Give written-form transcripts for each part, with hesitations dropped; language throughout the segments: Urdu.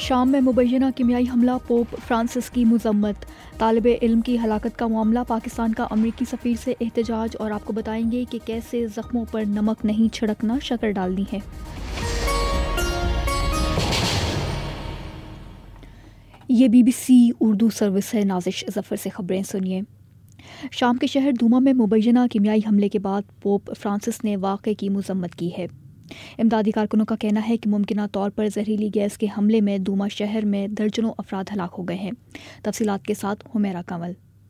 شام میں مبینہ کیمیائی حملہ، پوپ فرانسس کی مذمت، طالب علم کی ہلاکت کا معاملہ، پاکستان کا امریکی سفیر سے احتجاج، اور آپ کو بتائیں گے کہ کیسے زخموں پر نمک نہیں چھڑکنا، شکر ڈالنی ہے۔ یہ BBC اردو سروس ہے۔ نازش ظفر سے خبریں سنیے۔ شام کے شہر دوما میں مبینہ کیمیائی حملے کے بعد پوپ فرانسس نے واقعے کی مذمت کی ہے۔ امدادی کارکنوں کا کہنا ہے کہ ممکنہ طور پر زہریلی گیس کے حملے میں دوما شہر میں درجنوں افراد ہلاک ہو گئے ہیں۔ تفصیلات کے ساتھ حمیرہ کمل۔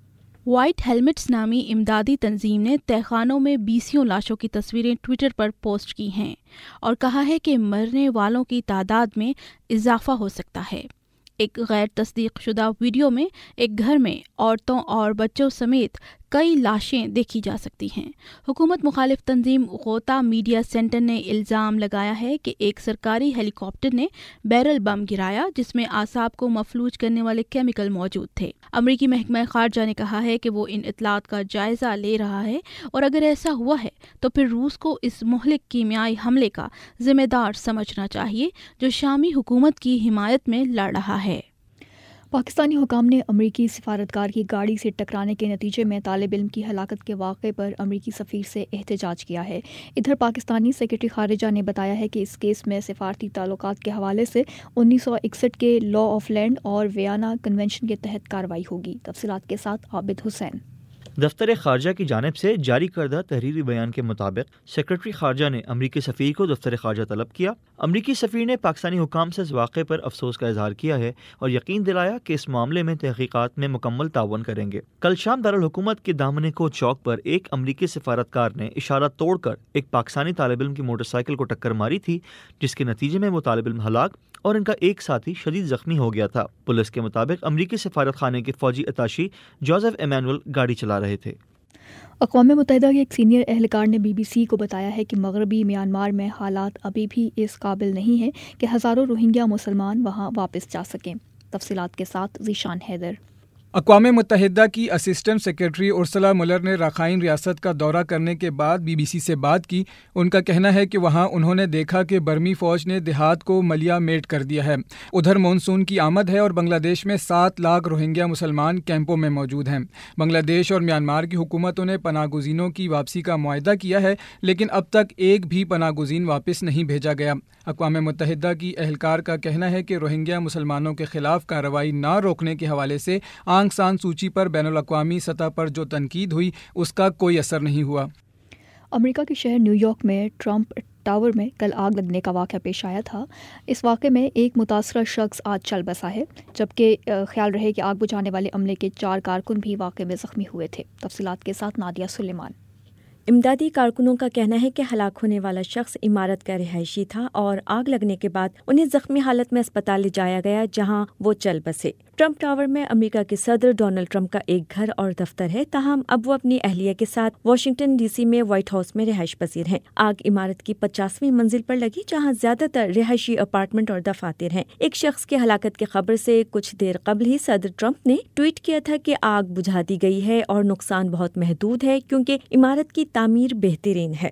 وائٹ ہیلمٹس نامی امدادی تنظیم نے تہخانوں میں 20 لاشوں کی تصویریں ٹویٹر پر پوسٹ کی ہیں اور کہا ہے کہ مرنے والوں کی تعداد میں اضافہ ہو سکتا ہے۔ ایک غیر تصدیق شدہ ویڈیو میں ایک گھر میں عورتوں اور بچوں سمیت کئی لاشیں دیکھی جا سکتی ہیں۔ حکومت مخالف تنظیم غوطہ میڈیا سینٹر نے الزام لگایا ہے کہ ایک سرکاری ہیلی کاپٹر نے بیرل بم گرایا جس میں اعصاب کو مفلوج کرنے والے کیمیکل موجود تھے۔ امریکی محکمہ خارجہ نے کہا ہے کہ وہ ان اطلاعات کا جائزہ لے رہا ہے اور اگر ایسا ہوا ہے تو پھر روس کو اس مہلک کیمیائی حملے کا ذمہ دار سمجھنا چاہیے جو شامی حکومت کی حمایت میں لڑ رہا ہے۔ پاکستانی حکام نے امریکی سفارتکار کی گاڑی سے ٹکرانے کے نتیجے میں طالب علم کی ہلاکت کے واقعے پر امریکی سفیر سے احتجاج کیا ہے۔ ادھر پاکستانی سیکرٹری خارجہ نے بتایا ہے کہ اس کیس میں سفارتی تعلقات کے حوالے سے 1961 کے لا آف لینڈ اور ویانا کنونشن کے تحت کارروائی ہوگی۔ تفصیلات کے ساتھ عابد حسین۔ دفتر خارجہ کی جانب سے جاری کردہ تحریری بیان کے مطابق سیکرٹری خارجہ نے امریکی سفیر کو دفتر خارجہ طلب کیا۔ امریکی سفیر نے پاکستانی حکام سے اس واقعے پر افسوس کا اظہار کیا ہے اور یقین دلایا کہ اس معاملے میں تحقیقات میں مکمل تعاون کریں گے۔ کل شام دارالحکومت کے دامن کو چوک پر ایک امریکی سفارتکار نے اشارہ توڑ کر ایک پاکستانی طالب علم کی موٹر سائیکل کو ٹکر ماری تھی جس کے نتیجے میں وہ طالب علم ہلاک اور ان کا ایک ساتھی شدید زخمی ہو گیا تھا۔ پولیس کے مطابق امریکی سفارت خانے کے فوجی اتاشی جوزف ایمینول گاڑی چلا رہے تھے۔ اقوام متحدہ کے ایک سینئر اہلکار نے BBC کو بتایا ہے کہ مغربی میانمار میں حالات ابھی بھی اس قابل نہیں ہیں کہ ہزاروں روہنگیا مسلمان وہاں واپس جا سکیں۔ تفصیلات کے ساتھ ذیشان حیدر۔ اقوام متحدہ کی اسسٹنٹ سیکرٹری ارسلا ملر نے رخائن ریاست کا دورہ کرنے کے بعد BBC سے بات کی۔ ان کا کہنا ہے کہ وہاں انہوں نے دیکھا کہ برمی فوج نے دیہات کو ملیا میٹ کر دیا ہے۔ ادھر مونسون کی آمد ہے اور بنگلہ دیش میں 7 لاکھ روہنگیا مسلمان کیمپوں میں موجود ہیں۔ بنگلہ دیش اور میانمار کی حکومتوں نے پناہ گزینوں کی واپسی کا معاہدہ کیا ہے لیکن اب تک ایک بھی پناہ گزین واپس نہیں بھیجا گیا۔ اقوام متحدہ کی اہلکار کا کہنا ہے کہ روہنگیا مسلمانوں کے خلاف کارروائی نہ روکنے کے حوالے سے آنگ سان سوچی پر بین الاقوامی سطح پر جو تنقید ہوئی اس کا کوئی اثر نہیں ہوا۔ امریکہ کے شہر نیو یارک میں ٹرمپ ٹاور میں کل آگ لگنے کا واقعہ پیش آیا تھا۔ اس واقعے میں ایک متاثرہ شخص آج چل بسا ہے جبکہ خیال رہے کہ آگ بجھانے والے عملے کے 4 کارکن بھی واقعے میں زخمی ہوئے تھے۔ تفصیلات کے ساتھ نادیہ سلیمان۔ امدادی کارکنوں کا کہنا ہے کہ ہلاک ہونے والا شخص عمارت کا رہائشی تھا اور آگ لگنے کے بعد انہیں زخمی حالت میں اسپتال لے جایا گیا جہاں وہ چل بسے۔ ٹرمپ ٹاور میں امریکہ کے صدر ڈونلڈ ٹرمپ کا ایک گھر اور دفتر ہے، تاہم اب وہ اپنی اہلیہ کے ساتھ واشنگٹن DC میں وائٹ ہاؤس میں رہائش پذیر ہیں۔ آگ عمارت کی 50ویں منزل پر لگی جہاں زیادہ تر رہائشی اپارٹمنٹ اور دفاتر ہیں۔ ایک شخص کی ہلاکت کی خبر سے کچھ دیر قبل ہی صدر ٹرمپ نے ٹویٹ کیا تھا کہ آگ بجھا دی گئی ہے اور نقصان بہت محدود ہے کیونکہ عمارت کی تعمیر بہترین ہے۔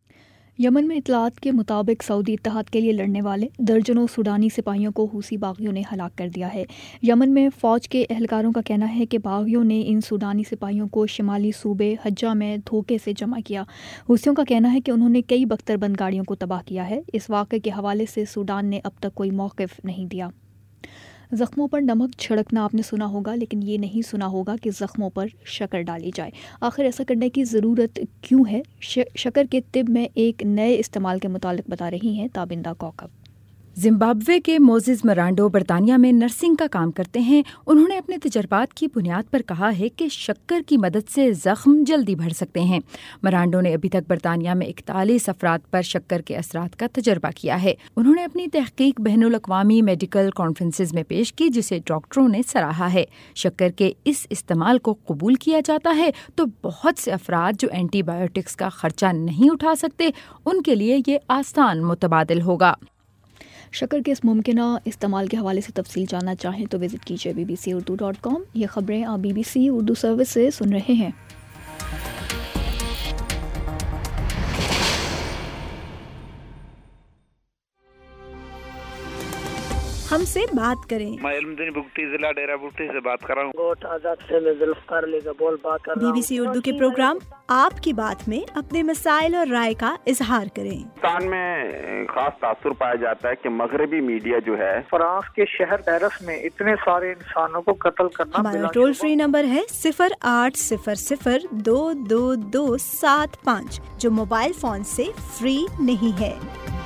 یمن میں اطلاعات کے مطابق سعودی اتحاد کے لیے لڑنے والے درجنوں سوڈانی سپاہیوں کو حوثی باغیوں نے ہلاک کر دیا ہے۔ یمن میں فوج کے اہلکاروں کا کہنا ہے کہ باغیوں نے ان سوڈانی سپاہیوں کو شمالی صوبے حجہ میں دھوکے سے جمع کیا۔ حوثیوں کا کہنا ہے کہ انہوں نے کئی بختر بند گاڑیوں کو تباہ کیا ہے۔ اس واقعے کے حوالے سے سوڈان نے اب تک کوئی موقف نہیں دیا۔ زخموں پر نمک چھڑکنا آپ نے سنا ہوگا لیکن یہ نہیں سنا ہوگا کہ زخموں پر شکر ڈالی جائے۔ آخر ایسا کرنے کی ضرورت کیوں ہے؟ شکر کے طب میں ایک نئے استعمال کے متعلق بتا رہی ہیں تابندہ کوکب۔ زمبابوے کے موزز مرانڈو برطانیہ میں نرسنگ کا کام کرتے ہیں۔ انہوں نے اپنے تجربات کی بنیاد پر کہا ہے کہ شکر کی مدد سے زخم جلدی بڑھ سکتے ہیں۔ مرانڈو نے ابھی تک برطانیہ میں 41 افراد پر شکر کے اثرات کا تجربہ کیا ہے۔ انہوں نے اپنی تحقیق بین الاقوامی میڈیکل کانفرنسز میں پیش کی جسے ڈاکٹروں نے سراہا ہے۔ شکر کے اس استعمال کو قبول کیا جاتا ہے تو بہت سے افراد جو اینٹی بایوٹکس کا خرچہ نہیں اٹھا سکتے ان کے لیے یہ آسان متبادل ہوگا۔ شکر کے اس ممکنہ استعمال کے حوالے سے تفصیل جاننا چاہیں تو وزٹ کیجیے bbcurdu.com۔ یہ خبریں آپ BBC اردو سروس سے سن رہے ہیں۔ ہم سے بات کریں۔ میں علمدین بگٹی ضلع ڈیرہ بگٹی سے بات کر رہا ہوں۔ گوٹ آزاد سے میں ذوالفقار علی گبول بات کر رہا ہوں۔ BBC اردو کے پروگرام آپ کی بات میں اپنے مسائل اور رائے کا اظہار کریں۔ پاکستان میں خاص تاثر پایا جاتا ہے کہ مغربی میڈیا جو ہے فرانس کے شہر پیرس میں اتنے سارے انسانوں کو قتل کرنا۔ ہمارا ٹول فری نمبر ہے 0800-2275 جو موبائل فون سے فری نہیں ہے۔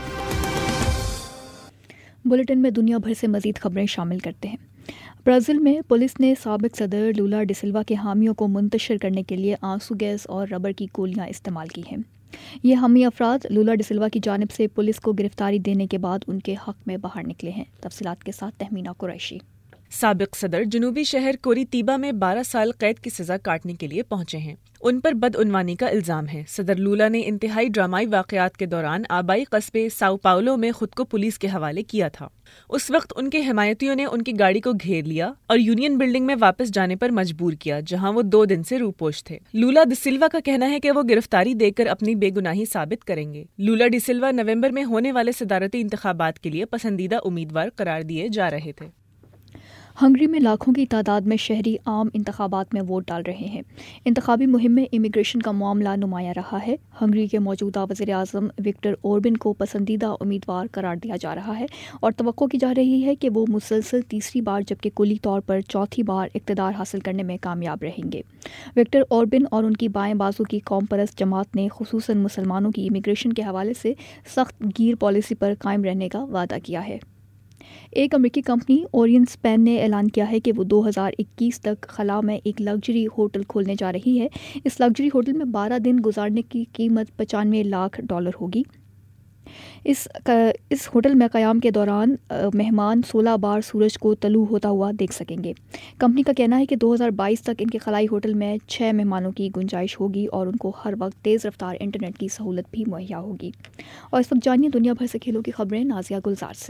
بلیٹن میں دنیا بھر سے مزید خبریں شامل کرتے ہیں۔ برازیل میں پولیس نے سابق صدر لولا ڈی سلوا کے حامیوں کو منتشر کرنے کے لیے آنسو گیس اور ربڑ کی گولیاں استعمال کی ہیں۔ یہ حامی افراد لولا ڈی سلوا کی جانب سے پولیس کو گرفتاری دینے کے بعد ان کے حق میں باہر نکلے ہیں۔ تفصیلات کے ساتھ تہمینہ قریشی۔ سابق صدر جنوبی شہر کوریتیبا میں 12 سال قید کی سزا کاٹنے کے لیے پہنچے ہیں۔ ان پر بدعنوانی کا الزام ہے۔ صدر لولا نے انتہائی ڈرامائی واقعات کے دوران آبائی قصبے ساؤ پاؤلو میں خود کو پولیس کے حوالے کیا تھا۔ اس وقت ان کے حمایتیوں نے ان کی گاڑی کو گھیر لیا اور یونین بلڈنگ میں واپس جانے پر مجبور کیا، جہاں وہ 2 دن سے روپوش تھے۔ لولا ڈی سلوا کا کہنا ہے کہ وہ گرفتاری دے کر اپنی بے گناہی ثابت کریں گے۔ لولا ڈی سلوا نومبر میں ہونے والے صدارتی انتخابات کے لیے پسندیدہ امیدوار قرار دیے جا رہے تھے۔ ہنگری میں لاکھوں کی تعداد میں شہری عام انتخابات میں ووٹ ڈال رہے ہیں۔ انتخابی مہم میں امیگریشن کا معاملہ نمایاں رہا ہے۔ ہنگری کے موجودہ وزیر اعظم وکٹر اوربن کو پسندیدہ امیدوار قرار دیا جا رہا ہے اور توقع کی جا رہی ہے کہ وہ مسلسل تیسری بار جبکہ کلی طور پر چوتھی بار اقتدار حاصل کرنے میں کامیاب رہیں گے۔ وکٹر اوربن اور ان کی بائیں بازو کی قوم پرست جماعت نے خصوصاً مسلمانوں کی امیگریشن کے حوالے سے سخت گیر پالیسی پر قائم رہنے کا وعدہ کیا ہے۔ ایک امریکی کمپنی اورین اسپین نے اعلان کیا ہے کہ وہ 2021 تک خلا میں ایک لگژری ہوٹل کھولنے جا رہی ہے۔ اس لگژری ہوٹل میں 12 دن گزارنے کی قیمت $95 لاکھ ہوگی۔ اس ہوٹل میں قیام کے دوران مہمان 16 بار سورج کو طلوع ہوتا ہوا دیکھ سکیں گے۔ کمپنی کا کہنا ہے کہ 2022 تک ان کے خلائی ہوٹل میں 6 مہمانوں کی گنجائش ہوگی اور ان کو ہر وقت تیز رفتار انٹرنیٹ کی سہولت بھی مہیا ہوگی۔ اور اس وقت جانیے دنیا بھر سے کھیلوں کی خبریں نازیہ گلزار سے۔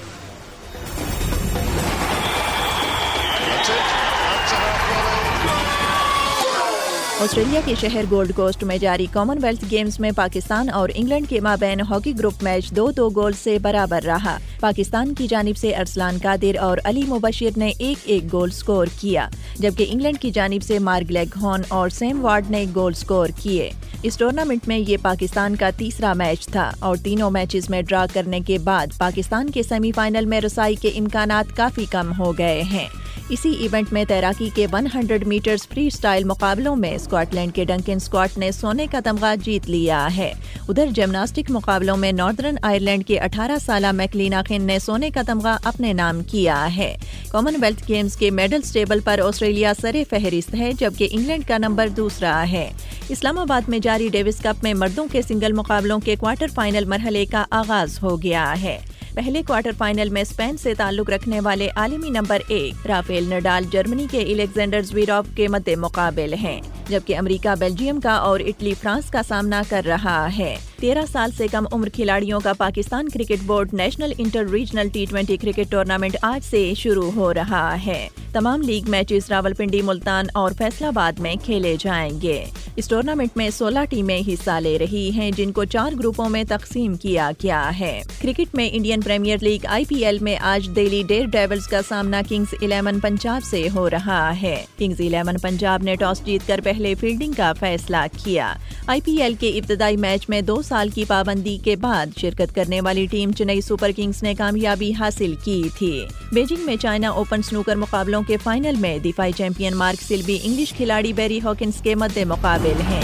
آسٹریلیا کے شہر گولڈ کوسٹ میں جاری کامن ویلتھ گیمز میں پاکستان اور انگلینڈ کے مابین ہاکی گروپ میچ 2-2 گول سے برابر رہا۔ پاکستان کی جانب سے ارسلان قادر اور علی مبشر نے 1-1 گول سکور کیا، جبکہ انگلینڈ کی جانب سے مارک لیگ ہارن اور سیم وارڈ نے گول سکور کیے۔ اس ٹورنامنٹ میں یہ پاکستان کا تیسرا میچ تھا اور تینوں میچز میں ڈرا کرنے کے بعد پاکستان کے سیمی فائنل میں رسائی کے امکانات کافی کم ہو گئے ہیں۔ اسی ایونٹ میں تیراکی کے 100 میٹرز فری سٹائل مقابلوں میں اسکاٹ لینڈ کے ڈنکن اسکاٹ نے سونے کا تمغہ جیت لیا ہے۔ ادھر جمناسٹک مقابلوں میں ناردرن آئرلینڈ کے 18 سالہ میکلینا خن نے سونے کا تمغہ اپنے نام کیا ہے۔ کامن ویلتھ گیمز کے میڈلز ٹیبل پر آسٹریلیا سر فہرست ہے، جبکہ انگلینڈ کا نمبر دوسرا ہے۔ اسلام آباد میں جاری ڈیوس کپ میں مردوں کے سنگل مقابلوں کے کوارٹر فائنل مرحلے کا آغاز ہو گیا ہے۔ پہلے کوارٹر فائنل میں اسپین سے تعلق رکھنے والے عالمی نمبر 1 رافیل نڈال جرمنی کے الیگزینڈر زویراف کے مد مقابل ہیں، جبکہ امریکہ بیلجیم کا اور اٹلی فرانس کا سامنا کر رہا ہے۔ 13 سال سے کم عمر کھلاڑیوں کا Pakistan cricket board national inter regional T20 cricket tournament آج سے شروع ہو رہا ہے۔ تمام لیگ میچز راولپنڈی، ملتان اور فیصل آباد میں کھیلے جائیں گے۔ اس ٹورنامنٹ میں 16 ٹیمیں حصہ لے رہی ہیں، جن کو 4 گروپوں میں تقسیم کیا گیا ہے۔ کرکٹ میں انڈین پریمیئر لیگ IPL میں آج دہلی ڈیئر ڈیولز کا سامنا کنگز 11 پنجاب سے ہو رہا ہے۔ کنگز 11 پنجاب نے ٹاس جیت کر پہلے فیلڈنگ کا فیصلہ کیا۔ IPL کے ابتدائی میچ میں 2 سال کی پابندی کے بعد شرکت کرنے والی ٹیم چنئی سپر کنگز نے کامیابی حاصل کی تھی۔ بیجنگ میں چائنا اوپن سنوکر مقابلوں کے فائنل میں دفاعی چیمپئن مارک سلبی انگلش کھلاڑی بیری ہاکنز کے مد مقابل ہیں۔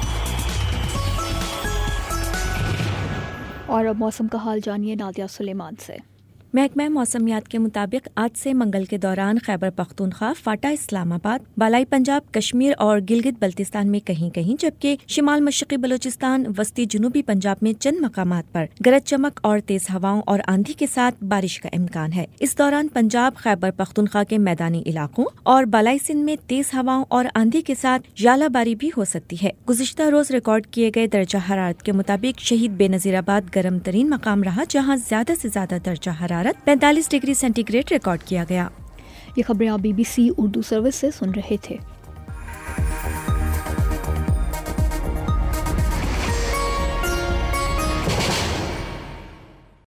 اور اب موسم کا حال جانیے نادیہ سلیمان سے۔ محکمہ موسمیات کے مطابق آج سے منگل کے دوران خیبر پختونخوا، فاٹا اسلام آباد، بالائی پنجاب، کشمیر اور گلگت بلتستان میں کہیں کہیں، جبکہ شمال مشرقی بلوچستان، وسطی جنوبی پنجاب میں چند مقامات پر گرج چمک اور تیز ہواؤں اور آندھی کے ساتھ بارش کا امکان ہے۔ اس دوران پنجاب، خیبر پختونخوا کے میدانی علاقوں اور بالائی سندھ میں تیز ہواؤں اور آندھی کے ساتھ ژالہ باری بھی ہو سکتی ہے۔ گزشتہ روز ریکارڈ کیے گئے درجہ حرارت کے مطابق شہید بے نظیر آباد گرم ترین مقام رہا، جہاں زیادہ سے زیادہ درجہ حرارت 45 ڈگری سینٹی گریڈ ریکارڈ کیا گیا۔ یہ خبریں آپ BBC اردو سروس سے سن رہے تھے۔